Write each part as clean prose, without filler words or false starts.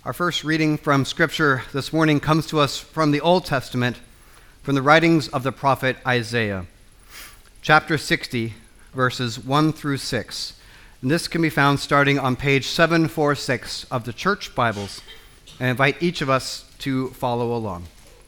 Our first reading from Scripture this morning comes to us from the Old Testament, from the writings of the prophet Isaiah, chapter 60, verses 1 through 6. And this can be found starting on page 746 of the Church Bibles. I invite each of us to follow along.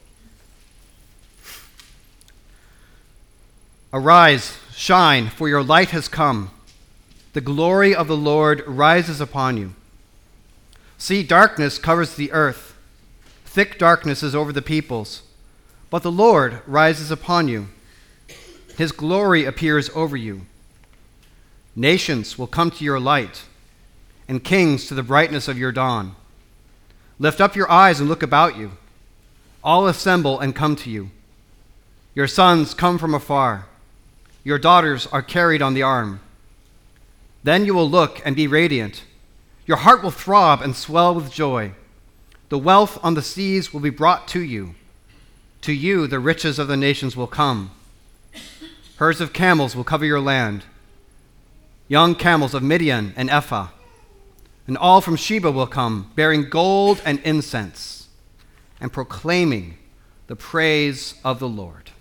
Arise, shine, for your light has come. The glory of the Lord rises upon you. See, darkness covers the earth. Thick darkness is over the peoples. But the Lord rises upon you. His glory appears over you. Nations will come to your light, and kings to the brightness of your dawn. Lift up your eyes and look about you. All assemble and come to you. Your sons come from afar. Your daughters are carried on the arm. Then you will look and be radiant. Your heart will throb and swell with joy. The wealth on the seas will be brought to you. To you the riches of the nations will come. Herds of camels will cover your land. Young camels of Midian and Ephah. And all from Sheba will come, bearing gold and incense, and proclaiming the praise of the Lord.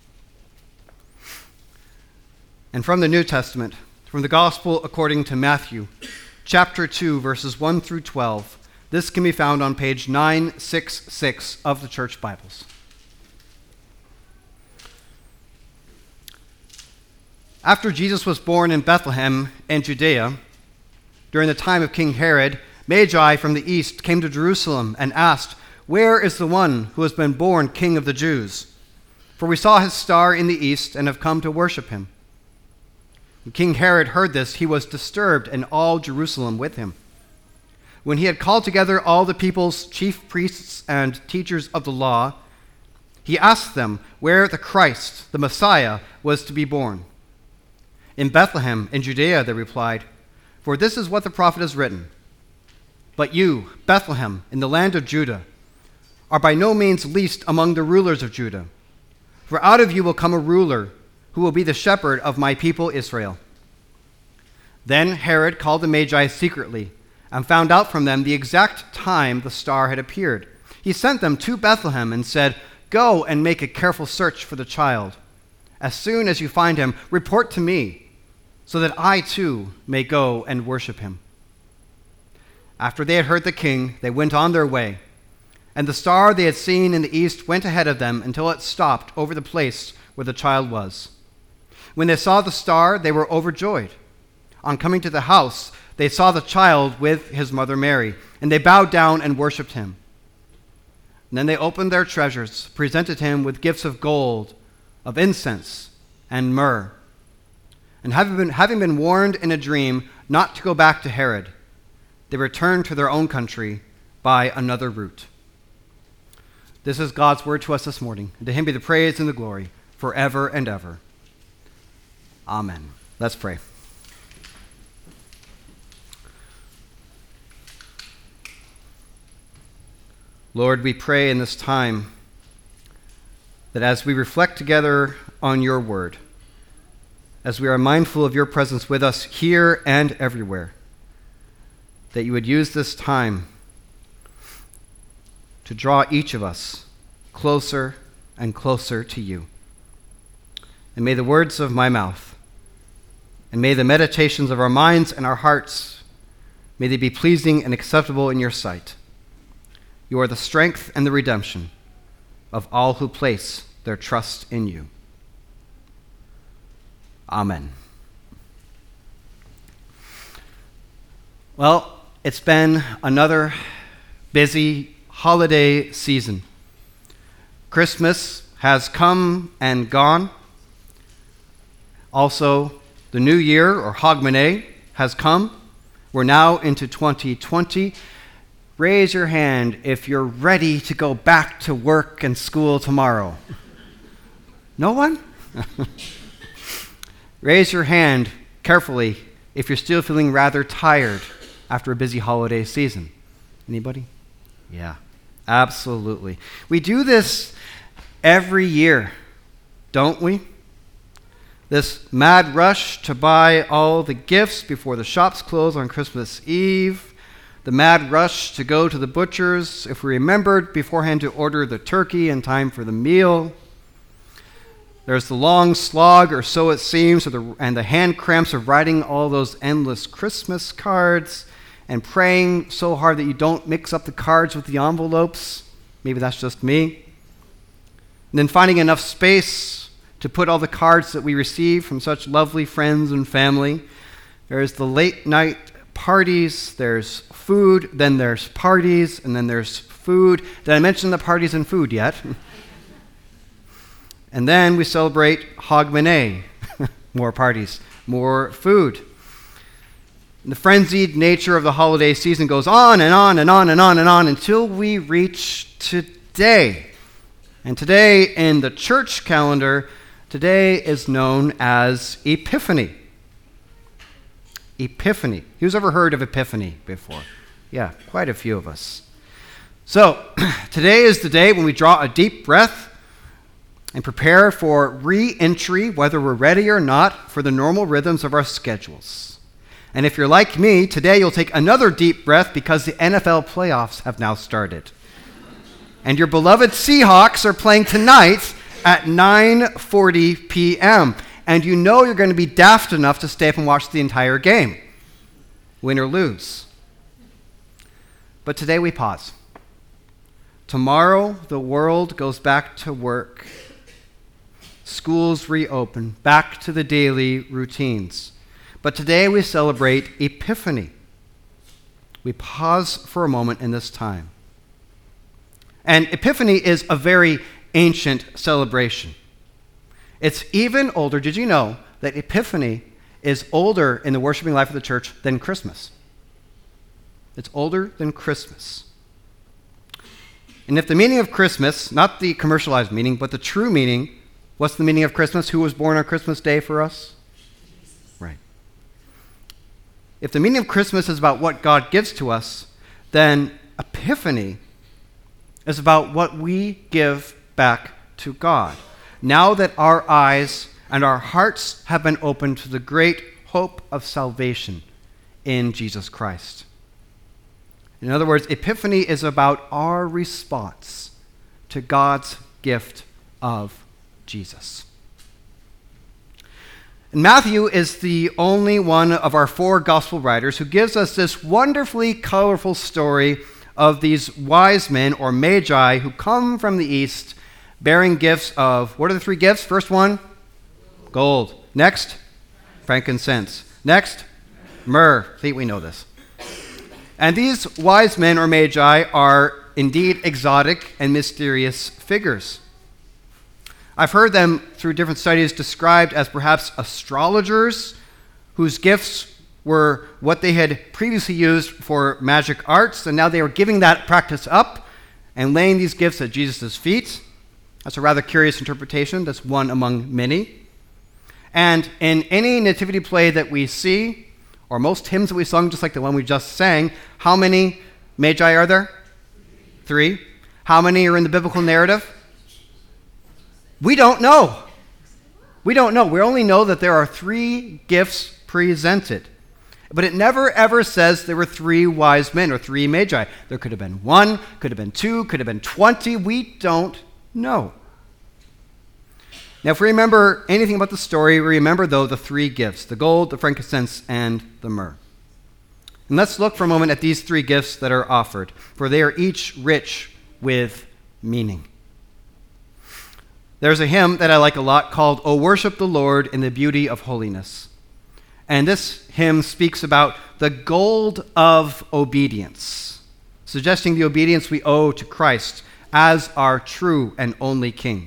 And from the New Testament, from the Gospel according to Matthew, chapter 2, verses 1 through 12. This can be found on page 966 of the Church Bibles. After Jesus was born in Bethlehem in Judea, during the time of King Herod, Magi from the east came to Jerusalem and asked, "Where is the one who has been born King of the Jews? For we saw his star in the east and have come to worship him." When King Herod heard this, he was disturbed, and all Jerusalem with him. When he had called together all the people's chief priests and teachers of the law, he asked them where the Christ, the Messiah, was to be born. "In Bethlehem, in Judea," they replied, "for this is what the prophet has written. But you, Bethlehem, in the land of Judah, are by no means least among the rulers of Judah. For out of you will come a ruler who will be the shepherd of my people Israel." Then Herod called the Magi secretly and found out from them the exact time the star had appeared. He sent them to Bethlehem and said, "Go and make a careful search for the child. As soon as you find him, report to me, so that I too may go and worship him." After they had heard the king, they went on their way, and the star they had seen in the east went ahead of them until it stopped over the place where the child was. When they saw the star, they were overjoyed. On coming to the house, they saw the child with his mother Mary, and they bowed down and worshipped him. And then they opened their treasures, presented him with gifts of gold, of incense, and myrrh. And having been warned in a dream not to go back to Herod, they returned to their own country by another route. This is God's word to us this morning, and to him be the praise and the glory forever and ever. Amen. Let's pray. Lord, we pray in this time that as we reflect together on your word, as we are mindful of your presence with us here and everywhere, that you would use this time to draw each of us closer and closer to you. And may the words of my mouth and may the meditations of our minds and our hearts, may they be pleasing and acceptable in your sight. You are the strength and the redemption of all who place their trust in you. Amen. Well, it's been another busy holiday season. Christmas has come and gone. Also, the new year, or Hogmanay, has come. We're now into 2020. Raise your hand if you're ready to go back to work and school tomorrow. No one? Raise your hand carefully if you're still feeling rather tired after a busy holiday season. Anybody? Yeah, absolutely. We do this every year, don't we? This mad rush to buy all the gifts before the shops close on Christmas Eve, the mad rush to go to the butcher's, if we remembered beforehand to order the turkey in time for the meal. There's the long slog, or so it seems, and the hand cramps of writing all those endless Christmas cards and praying so hard that you don't mix up the cards with the envelopes. Maybe that's just me. And then finding enough space to put all the cards that we receive from such lovely friends and family. There's the late night parties, there's food, then there's parties, and then there's food. Did I mention the parties and food yet? And then we celebrate Hogmanay. More parties, more food. And the frenzied nature of the holiday season goes on and on and on and on and on until we reach today. And today in the church calendar, today is known as Epiphany. Epiphany. Who's ever heard of Epiphany before? Yeah, quite a few of us. So, today is the day when we draw a deep breath and prepare for re-entry, whether we're ready or not, for the normal rhythms of our schedules. And if you're like me, today you'll take another deep breath because the NFL playoffs have now started. And your beloved Seahawks are playing tonight at 9:40 p.m. And you know you're going to be daft enough to stay up and watch the entire game, win or lose. But today we pause. Tomorrow the world goes back to work. Schools reopen, back to the daily routines. But today we celebrate Epiphany. We pause for a moment in this time. And Epiphany is a very ancient celebration. It's even older. Did you know that Epiphany is older in the worshiping life of the church than Christmas? It's older than Christmas. And if the meaning of Christmas, not the commercialized meaning, but the true meaning, what's the meaning of Christmas? Who was born on Christmas Day for us? Right. If the meaning of Christmas is about what God gives to us, then Epiphany is about what we give back to God. Now that our eyes and our hearts have been opened to the great hope of salvation in Jesus Christ. In other words, Epiphany is about our response to God's gift of Jesus. And Matthew is the only one of our four gospel writers who gives us this wonderfully colorful story of these wise men or magi who come from the east bearing gifts of, what are the three gifts? First one, gold. Next, frankincense. Next, myrrh. I think we know this. And these wise men or magi are indeed exotic and mysterious figures. I've heard them through different studies described as perhaps astrologers whose gifts were what they had previously used for magic arts, and now they were giving that practice up and laying these gifts at Jesus' feet. That's a rather curious interpretation. That's one among many. And in any nativity play that we see, or most hymns that we sung, just like the one we just sang, how many magi are there? 3. How many are in the biblical narrative? We don't know. We don't know. We only know that there are 3 gifts presented. But it never ever says there were 3 wise men or 3 magi. There could have been 1, could have been 2, could have been 20. We don't know. Now, if we remember anything about the story, we remember, though, the 3 gifts, the gold, the frankincense, and the myrrh. And let's look for a moment at these 3 gifts that are offered, for they are each rich with meaning. There's a hymn that I like a lot called, "O Worship the Lord in the Beauty of Holiness." And this hymn speaks about the gold of obedience, suggesting the obedience we owe to Christ as our true and only King.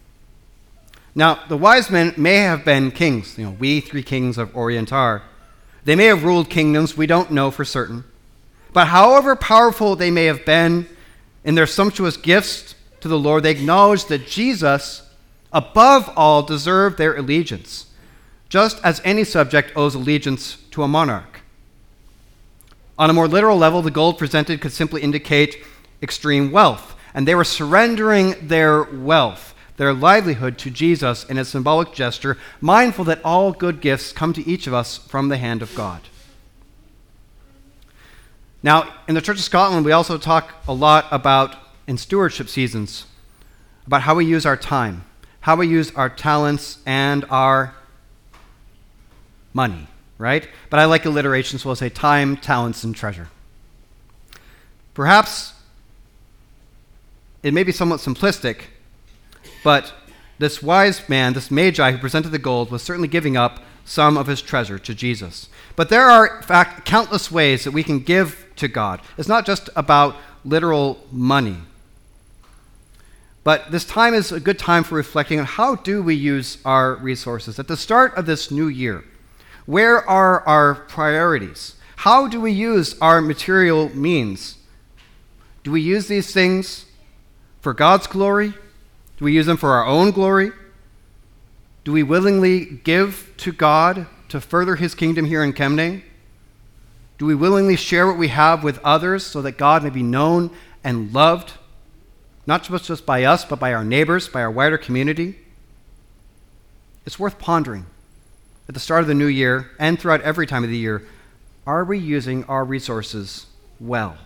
Now, the wise men may have been kings. We 3 kings of Orient are. They may have ruled kingdoms. We don't know for certain. But however powerful they may have been in their sumptuous gifts to the Lord, they acknowledged that Jesus, above all, deserved their allegiance, just as any subject owes allegiance to a monarch. On a more literal level, the gold presented could simply indicate extreme wealth, and they were surrendering their wealth, their livelihood, to Jesus in a symbolic gesture, mindful that all good gifts come to each of us from the hand of God. Now, in the Church of Scotland, we also talk a lot about, in stewardship seasons, about how we use our time, how we use our talents and our money, right? But I like alliteration, so we'll say time, talents, and treasure. Perhaps it may be somewhat simplistic, but this wise man, this magi who presented the gold, was certainly giving up some of his treasure to Jesus. But there are, in fact, countless ways that we can give to God. It's not just about literal money. But this time is a good time for reflecting on how do we use our resources. At the start of this new year, where are our priorities? How do we use our material means? Do we use these things for God's glory? Do we use them for our own glory? Do we willingly give to God to further his kingdom here in Kemnay? Do we willingly share what we have with others so that God may be known and loved, not just by us, but by our neighbors, by our wider community? It's worth pondering at the start of the new year and throughout every time of the year. Are we using our resources well?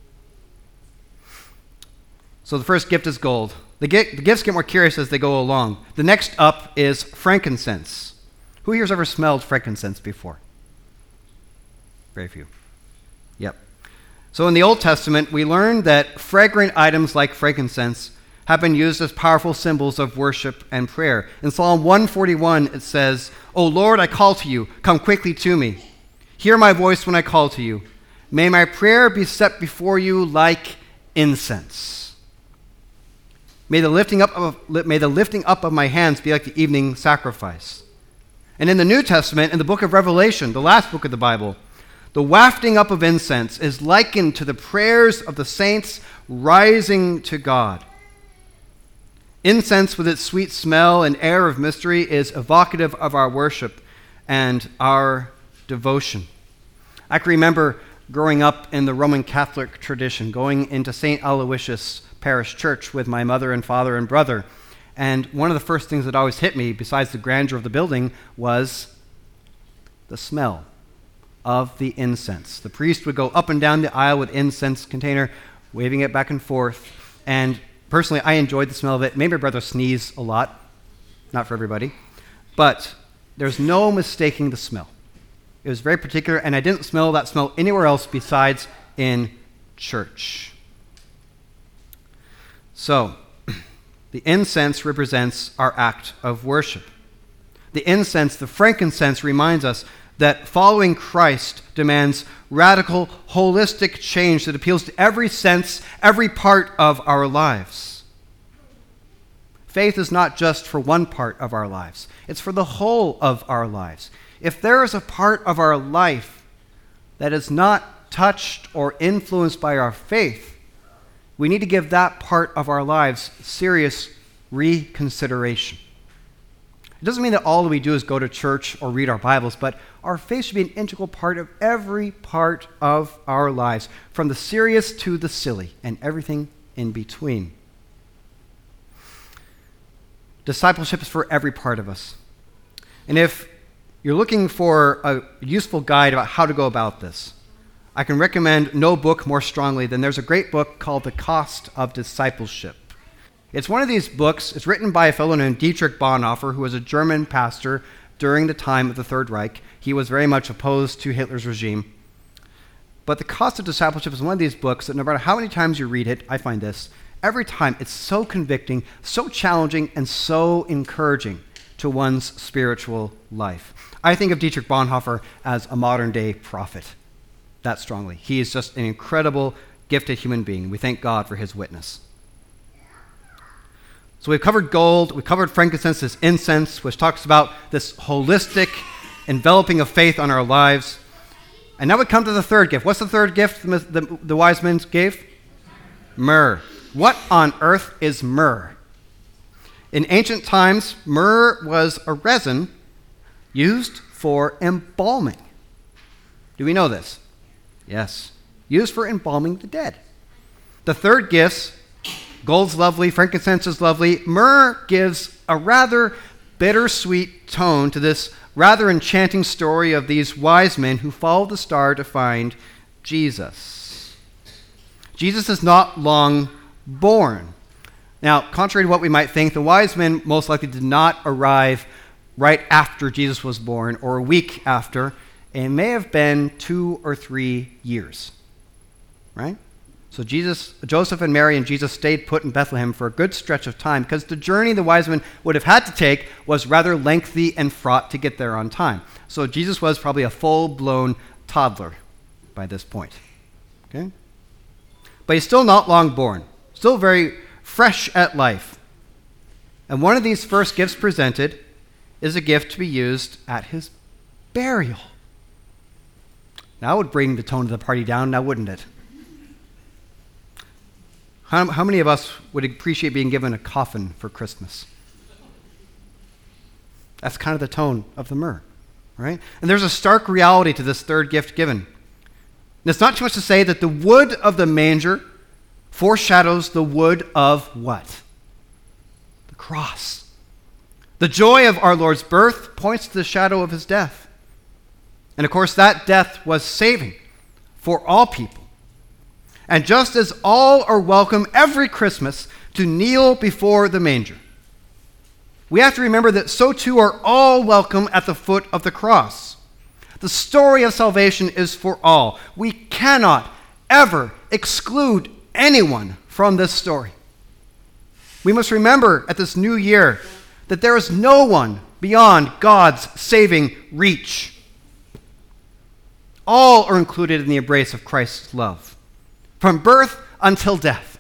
So the first gift is gold. The gifts get more curious as they go along. The next up is frankincense. Who here has ever smelled frankincense before? Very few. Yep. So in the Old Testament, we learn that fragrant items like frankincense have been used as powerful symbols of worship and prayer. In Psalm 141, it says, "O Lord, I call to you. Come quickly to me. Hear my voice when I call to you. May my prayer be set before you like incense. May the lifting up of my hands be like the evening sacrifice." And in the New Testament, in the book of Revelation, the last book of the Bible, the wafting up of incense is likened to the prayers of the saints rising to God. Incense, with its sweet smell and air of mystery, is evocative of our worship and our devotion. I can remember growing up in the Roman Catholic tradition, going into St. Aloysius Parish Church with my mother and father and brother. And one of the first things that always hit me, besides the grandeur of the building, was the smell of the incense. The priest would go up and down the aisle with incense container, waving it back and forth. And personally, I enjoyed the smell of it. Made my brother sneeze a lot. Not for everybody. But there's no mistaking the smell. It was very particular, and I didn't smell that smell anywhere else besides in church. So, the incense represents our act of worship. The incense, the frankincense, reminds us that following Christ demands radical, holistic change that appeals to every sense, every part of our lives. Faith is not just for one part of our lives. It's for the whole of our lives. If there is a part of our life that is not touched or influenced by our faith, we need to give that part of our lives serious reconsideration. It doesn't mean that all that we do is go to church or read our Bibles, but our faith should be an integral part of every part of our lives, from the serious to the silly and everything in between. Discipleship is for every part of us. And if you're looking for a useful guide about how to go about this, I can recommend no book more strongly than there's a great book called The Cost of Discipleship. It's one of these books. It's written by a fellow named Dietrich Bonhoeffer, who was a German pastor during the time of the Third Reich. He was very much opposed to Hitler's regime. But The Cost of Discipleship is one of these books that no matter how many times you read it, I find this, every time it's so convicting, so challenging, and so encouraging to one's spiritual life. I think of Dietrich Bonhoeffer as a modern-day prophet. That strongly. He is just an incredible, gifted human being. We thank God for his witness. So we've covered gold, we've covered frankincense, this incense, which talks about this holistic enveloping of faith on our lives. And now we come to the third gift. What's the third gift the wise men gave? Myrrh. What on earth is myrrh? In ancient times, myrrh was a resin used for embalming. Do we know this? Yes. Used for embalming the dead. The third gift, gold's lovely, frankincense is lovely. Myrrh gives a rather bittersweet tone to this rather enchanting story of these wise men who followed the star to find Jesus. Jesus is not long born. Now, contrary to what we might think, the wise men most likely did not arrive right after Jesus was born or a week after. It may have been 2 or 3 years, right? So Joseph and Mary and Jesus stayed put in Bethlehem for a good stretch of time because the journey the wise men would have had to take was rather lengthy and fraught to get there on time. So Jesus was probably a full-blown toddler by this point. Okay? But he's still not long born, still very fresh at life. And one of these first gifts presented is a gift to be used at his burial. Now, that would bring the tone of the party down, now wouldn't it? How many of us would appreciate being given a coffin for Christmas? That's kind of the tone of the myrrh, right? And there's a stark reality to this third gift given. And it's not too much to say that the wood of the manger foreshadows the wood of what? The cross. The joy of our Lord's birth points to the shadow of his death. And of course, that death was saving for all people. And just as all are welcome every Christmas to kneel before the manger, we have to remember that so too are all welcome at the foot of the cross. The story of salvation is for all. We cannot ever exclude anyone from this story. We must remember at this new year that there is no one beyond God's saving reach. All are included in the embrace of Christ's love, from birth until death.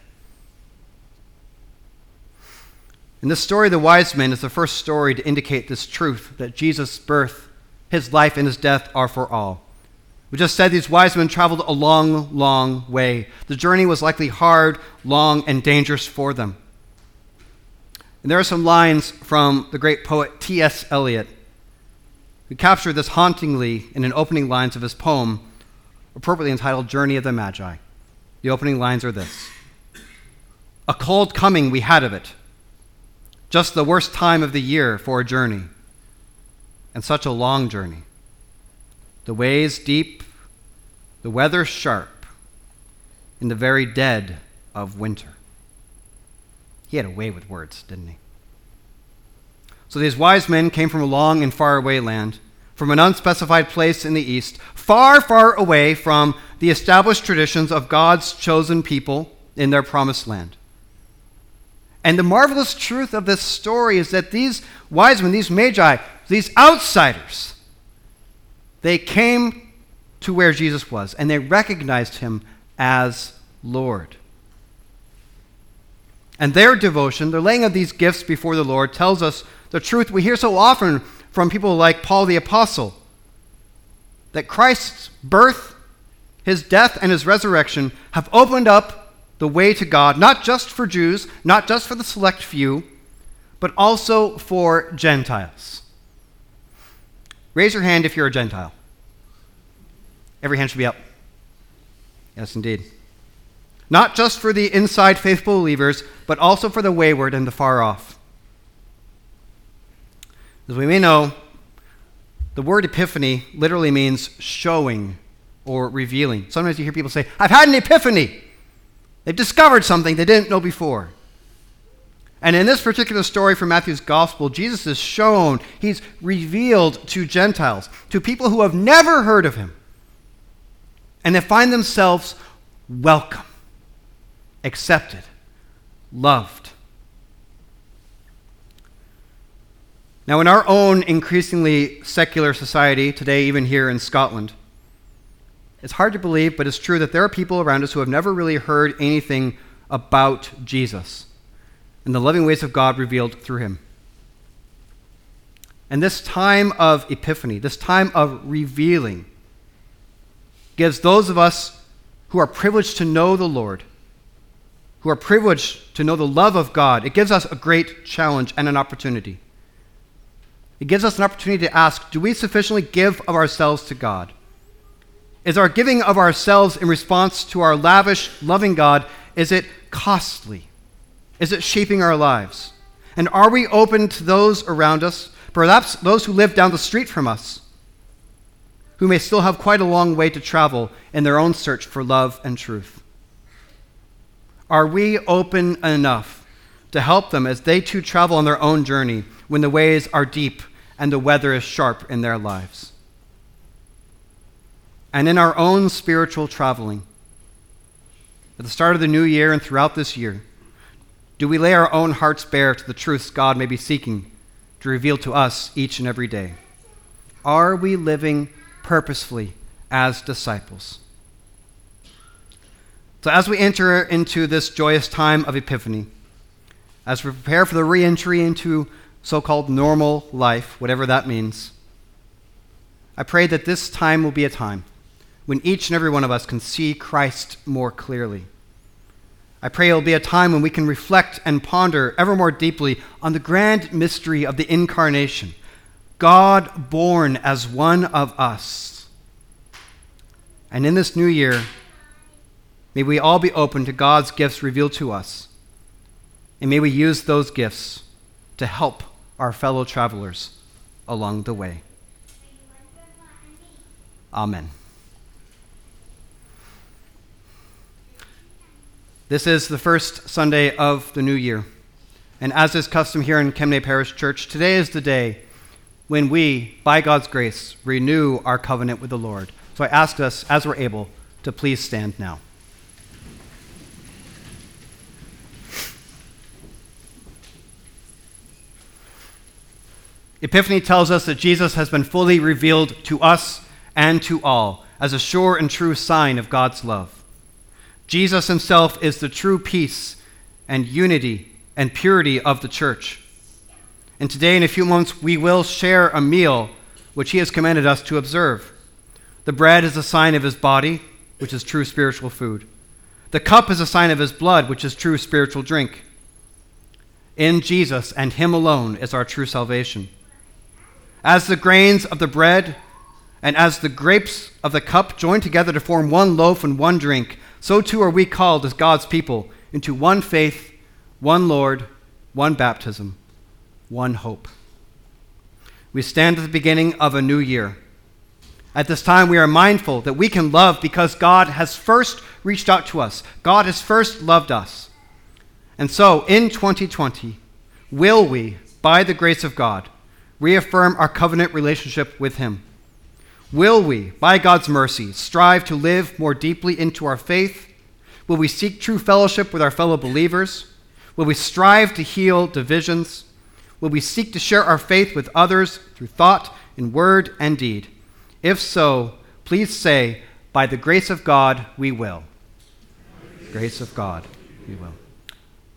In this story, the wise men is the first story to indicate this truth, that Jesus' birth, his life, and his death are for all. We just said these wise men traveled a long, long way. The journey was likely hard, long, and dangerous for them. And there are some lines from the great poet T.S. Eliot, who captured this hauntingly in an opening lines of his poem, appropriately entitled Journey of the Magi. The opening lines are this: "A cold coming we had of it, just the worst time of the year for a journey, and such a long journey. The ways deep, the weather sharp, in the very dead of winter." He had a way with words, didn't he? So these wise men came from a long and far away land, from an unspecified place in the east, far, far away from the established traditions of God's chosen people in their promised land. And the marvelous truth of this story is that these wise men, these magi, these outsiders, they came to where Jesus was, and they recognized him as Lord. And their devotion, their laying of these gifts before the Lord, tells us the truth we hear so often from people like Paul the Apostle, that Christ's birth, his death, and his resurrection have opened up the way to God, not just for Jews, not just for the select few, but also for Gentiles. Raise your hand if you're a Gentile. Every hand should be up. Yes, indeed. Not just for the inside faithful believers, but also for the wayward and the far off. As we may know, the word epiphany literally means showing or revealing. Sometimes you hear people say, "I've had an epiphany." They've discovered something they didn't know before. And in this particular story from Matthew's gospel, Jesus is shown, he's revealed to Gentiles, to people who have never heard of him. And they find themselves welcome, accepted, loved. Now, in our own increasingly secular society today, even here in Scotland, it's hard to believe, but it's true that there are people around us who have never really heard anything about Jesus and the loving ways of God revealed through him. And this time of epiphany, this time of revealing, gives those of us who are privileged to know the Lord, who are privileged to know the love of God, it gives us a great challenge and an opportunity. It gives us an opportunity to ask, do we sufficiently give of ourselves to God? Is our giving of ourselves in response to our lavish, loving God, is it costly? Is it shaping our lives? And are we open to those around us, perhaps those who live down the street from us, who may still have quite a long way to travel in their own search for love and truth? Are we open enough to help them as they too travel on their own journey when the ways are deep and the weather is sharp in their lives? And in our own spiritual traveling, at the start of the new year and throughout this year, do we lay our own hearts bare to the truths God may be seeking to reveal to us each and every day? Are we living purposefully as disciples? So as we enter into this joyous time of Epiphany, as we prepare for the re-entry into so-called normal life, whatever that means, I pray that this time will be a time when each and every one of us can see Christ more clearly. I pray it will be a time when we can reflect and ponder ever more deeply on the grand mystery of the Incarnation, God born as one of us. And in this new year, may we all be open to God's gifts revealed to us, and may we use those gifts to help our fellow travelers along the way. Amen. This is the first Sunday of the new year, and as is custom here in Kemnay Parish Church, today is the day when we, by God's grace, renew our covenant with the Lord. So I ask us, as we're able, to please stand now. Epiphany tells us that Jesus has been fully revealed to us and to all as a sure and true sign of God's love. Jesus himself is the true peace and unity and purity of the church. And today, in a few moments, we will share a meal which he has commanded us to observe. The bread is a sign of his body, which is true spiritual food. The cup is a sign of his blood, which is true spiritual drink. In Jesus and him alone is our true salvation. As the grains of the bread and as the grapes of the cup join together to form one loaf and one drink, so too are we called as God's people into one faith, one Lord, one baptism, one hope. We stand at the beginning of a new year. At this time, we are mindful that we can love because God has first reached out to us. God has first loved us. And so, in 2020, will we, by the grace of God, reaffirm our covenant relationship with him? Will we, by God's mercy, strive to live more deeply into our faith? Will we seek true fellowship with our fellow believers? Will we strive to heal divisions? Will we seek to share our faith with others through thought, in word, and deed? If so, please say, by the grace of God, we will. Grace of God, we will.